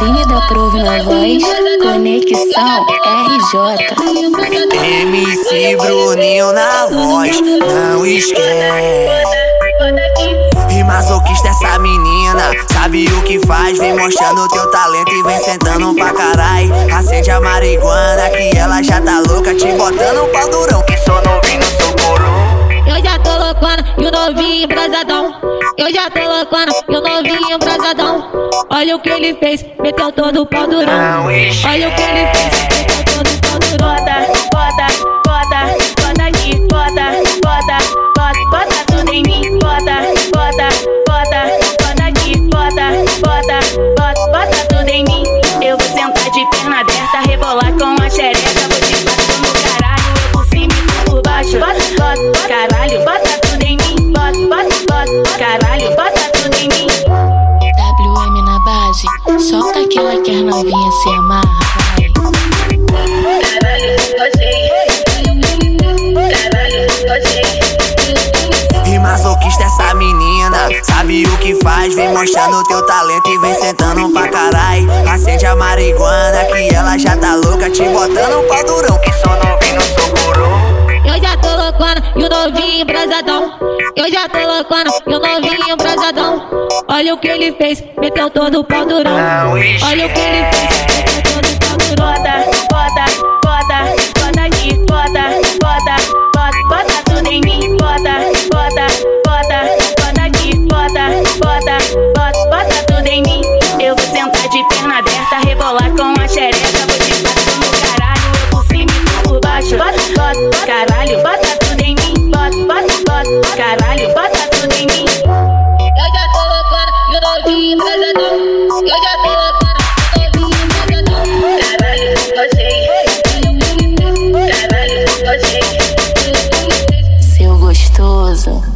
Aline da Prove na voz, Conexão RJ. MC Bruninho na voz, não esquece. E masoquista essa menina, sabe o que faz? Vem mostrando teu talento e vem sentando pra carai. Acende a marihuana que ela já tá louca, te botando um pau durão, que sou novinho no socorro. Eu já tô loucona e o novinho embrasadão. Eu já tô loucona e o novinho embrasadão. Olha o que ele fez, meteu todo o pau durão. Olha o que ele fez, meteu todo o pau durão. Bota aqui, bota tudo em mim. Bota aqui, bota tudo em mim. Eu vou sentar de perna aberta, rebolar com a xereca. Vou te bater no caralho, eu por cima e por baixo. Bota, caralho, bota tudo em mim. Bota, caralho, bota tudo em mim. WM na base, solta que ela quer novinha se amarra, vai. Caralho, gostei. Caralho, gostei. E masoquista essa menina, sabe o que faz? Vem mostrando teu talento e vem sentando pra carai. Acende a marihuana que ela já tá louca, te botando um pau durão, que sou novinho no socorro. Eu já tô loucona e o novinho embrasadão. Eu já tô loucona e o novinho embrasadão. Olha o que ele fez, meteu todo o pau durão. Olha o que ele fez, meteu todo o pau durão. Bota aqui, bota tudo em mim. Bota aqui, bota tudo em mim. Eu vou sentar de perna aberta, rebolar com a xereca. Vou te bater no caralho, eu por cima e por baixo. Bota, caralho, bota tudo em mim. Bota, caralho, bota tudo em mim. Eu já tô loucona e o novinho embrasadão. Eu já tô loucona e o novinho embrasadão. Caralho, gostei. Caralho, gostei. Seu gostoso.